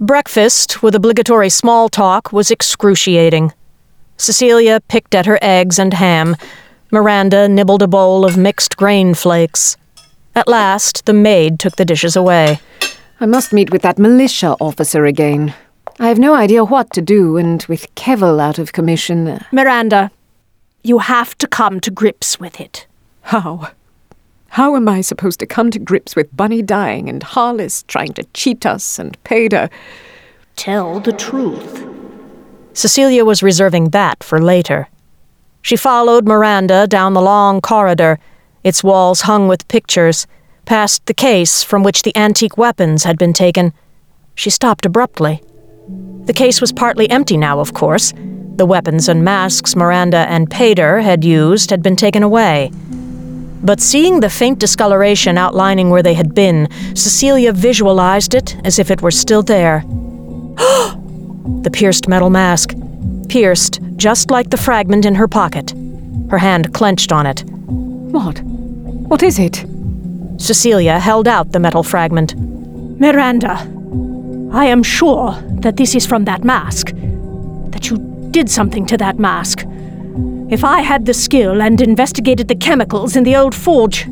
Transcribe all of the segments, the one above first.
Breakfast, with obligatory small talk, was excruciating. Cecilia picked at her eggs and ham. Miranda nibbled a bowl of mixed grain flakes. At last, the maid took the dishes away. I must meet with that militia officer again. I have no idea what to do, and with Kevel out of commission... Miranda, you have to come to grips with it. How? How am I supposed to come to grips with Bunny dying and Harless trying to cheat us and Pader? Tell the truth. Cecilia was reserving that for later. She followed Miranda down the long corridor, its walls hung with pictures, past the case from which the antique weapons had been taken. She stopped abruptly. The case was partly empty now, of course. The weapons and masks Miranda and Pader had used had been taken away. But seeing the faint discoloration outlining where they had been, Cecilia visualized it as if it were still there. The pierced metal mask. Pierced, just like the fragment in her pocket. Her hand clenched on it. What? What is it? Cecilia held out the metal fragment. Miranda, I am sure that this is from that mask. That you did something to that mask. If I had the skill and investigated the chemicals in the old forge,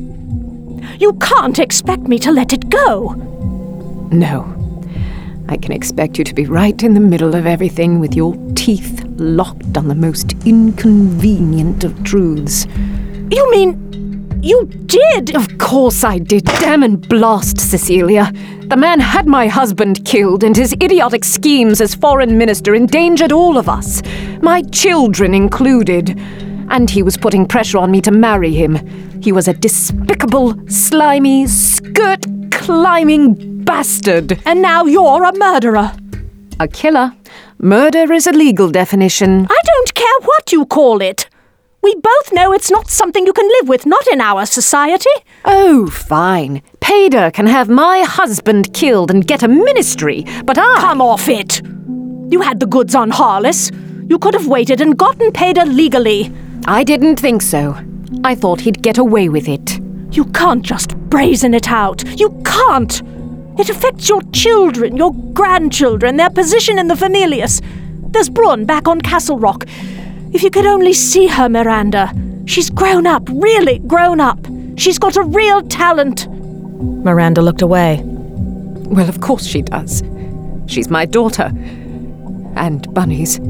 you can't expect me to let it go. No. I can expect you to be right in the middle of everything with your teeth locked on the most inconvenient of truths. You mean you did? Of course I did. Damn and blast, Cecilia. The man had my husband killed, and his idiotic schemes as foreign minister endangered all of us, my children included. And he was putting pressure on me to marry him. He was a despicable, slimy, skirt-climbing bastard. And now you're a murderer. A killer. Murder is a legal definition. I don't care what you call it. We both know it's not something you can live with, not in our society. Oh, fine. Pader can have my husband killed and get a ministry, but I... Come off it. You had the goods on Harless. You could have waited and gotten Pader legally. I didn't think so. I thought he'd get away with it. You can't just brazen it out. You can't. It affects your children, your grandchildren, their position in the Familius. There's Brunn back on Castle Rock. If you could only see her, Miranda. She's grown up, really grown up. She's got a real talent. Miranda looked away. Well, of course she does. She's my daughter. And Bunny's.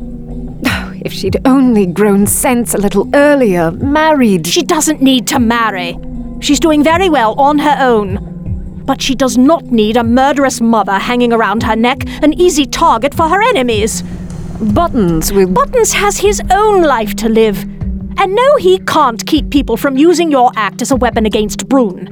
If she'd only grown sense a little earlier, married... She doesn't need to marry. She's doing very well on her own. But she does not need a murderous mother hanging around her neck, an easy target for her enemies. Buttons has his own life to live. And no, he can't keep people from using your act as a weapon against Brunn.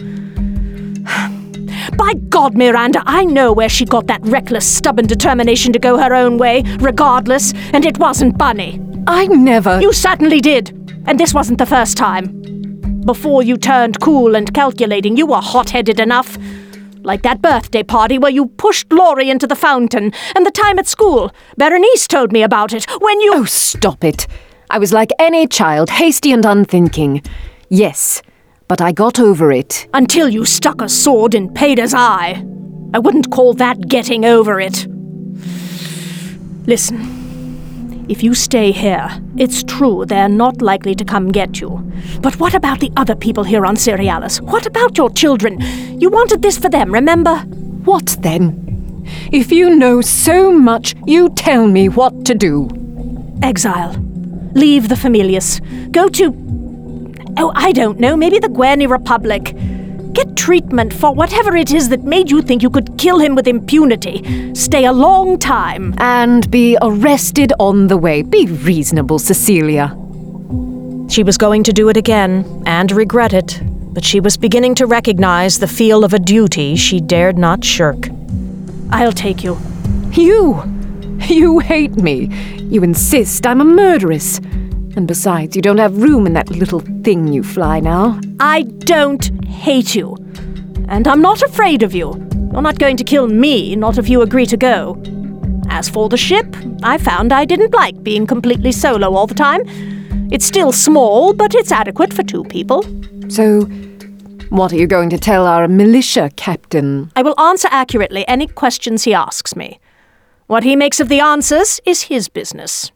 By God, Miranda, I know where she got that reckless, stubborn determination to go her own way, regardless, and it wasn't Bunny. I never... You certainly did. And this wasn't the first time. Before you turned cool and calculating, you were hot-headed enough. Like that birthday party where you pushed Laurie into the fountain, and the time at school. Berenice told me about it, when you... Oh, stop it. I was like any child, hasty and unthinking. Yes, but I got over it. Until you stuck a sword in Pader's eye. I wouldn't call that getting over it. Listen, if you stay here, it's true they're not likely to come get you. But what about the other people here on Cerealis? What about your children? You wanted this for them, remember? What then? If you know so much, you tell me what to do. Exile. Leave the Familius. Go to... Oh, I don't know, maybe the Guerny Republic. Get treatment for whatever it is that made you think you could kill him with impunity. Stay a long time. And be arrested on the way. Be reasonable, Cecilia. She was going to do it again, and regret it, but she was beginning to recognize the feel of a duty she dared not shirk. I'll take you. You hate me. You insist I'm a murderess. And besides, you don't have room in that little thing you fly now. I don't hate you. And I'm not afraid of you. You're not going to kill me, not if you agree to go. As for the ship, I found I didn't like being completely solo all the time. It's still small, but it's adequate for 2 people. So, What are you going to tell our militia captain? I will answer accurately any questions he asks me. What he makes of the answers is his business.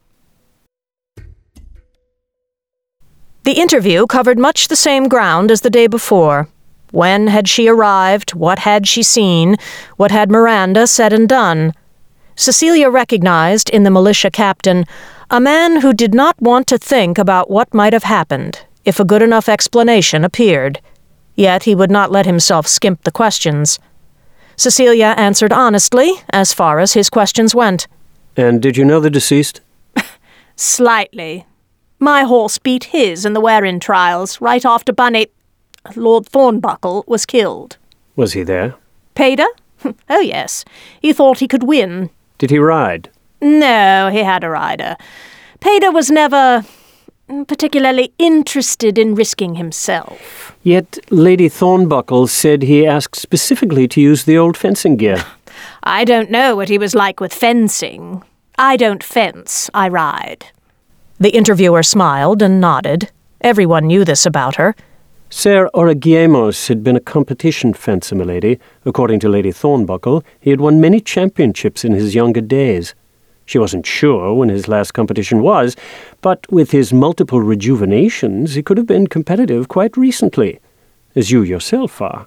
The interview covered much the same ground as the day before. When had she arrived? What had she seen? What had Miranda said and done? Cecilia recognized in the militia captain a man who did not want to think about what might have happened if a good enough explanation appeared. Yet he would not let himself skimp the questions. Cecilia answered honestly as far as his questions went. And did you know the deceased? Slightly. My horse beat his in the Werin trials right after Lord Thornbuckle was killed. Was he there? Pader? Oh, yes. He thought he could win. Did he ride? No, he had a rider. Pader was never particularly interested in risking himself. Yet Lady Thornbuckle said he asked specifically to use the old fencing gear. I don't know what he was like with fencing. I don't fence, I ride. The interviewer smiled and nodded. Everyone knew this about her. Ser Oragiemos had been a competition fencer, milady. According to Lady Thornbuckle, he had won many championships in his younger days. She wasn't sure when his last competition was, but with his multiple rejuvenations, he could have been competitive quite recently, as you yourself are.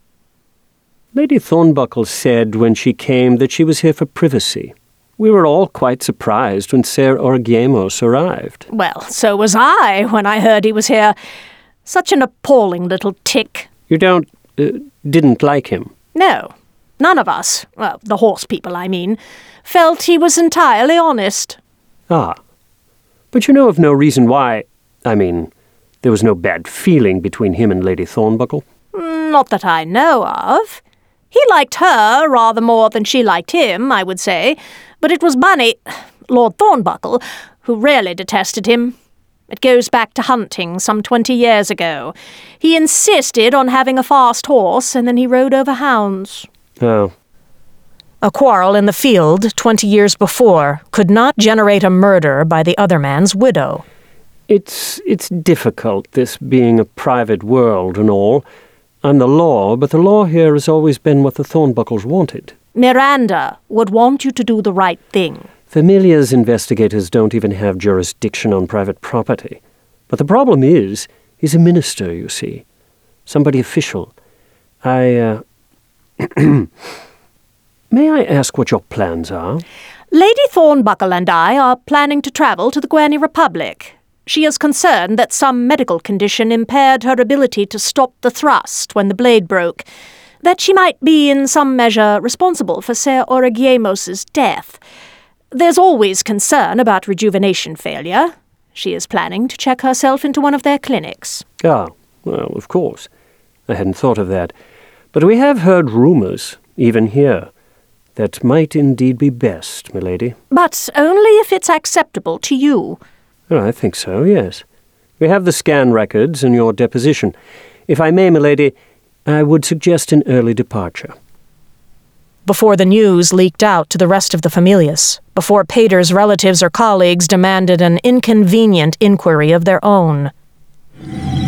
Lady Thornbuckle said when she came that she was here for privacy. We were all quite surprised when Ser Oragiemos arrived. Well, so was I when I heard he was here. Such an appalling little tick. You didn't like him? No. None of us, well, the horse people, I mean, felt he was entirely honest. Ah. But you know of no reason why, there was no bad feeling between him and Lady Thornbuckle? Not that I know of. He liked her rather more than she liked him, I would say, but it was Lord Thornbuckle, who really detested him. It goes back to hunting some 20 years ago. He insisted on having a fast horse, and then he rode over hounds. Oh. A quarrel in the field 20 years before could not generate a murder by the other man's widow. It's difficult, this being a private world and all. I'm the law, but the law here has always been what the Thornbuckles wanted. Miranda would want you to do the right thing. Familia's investigators don't even have jurisdiction on private property. But the problem is, he's a minister, you see. Somebody official. May I ask what your plans are? Lady Thornbuckle and I are planning to travel to the Guerny Republic. She is concerned that some medical condition impaired her ability to stop the thrust when the blade broke, that she might be in some measure responsible for Ser Oragiemos's death. There's always concern about rejuvenation failure. She is planning to check herself into one of their clinics. Ah, well, of course. I hadn't thought of that. But we have heard rumours, even here, that might indeed be best, milady. But only if it's acceptable to you. Oh, I think so, yes. We have the scan records and your deposition. If I may, milady, I would suggest an early departure. Before the news leaked out to the rest of the familias, before Pader's relatives or colleagues demanded an inconvenient inquiry of their own.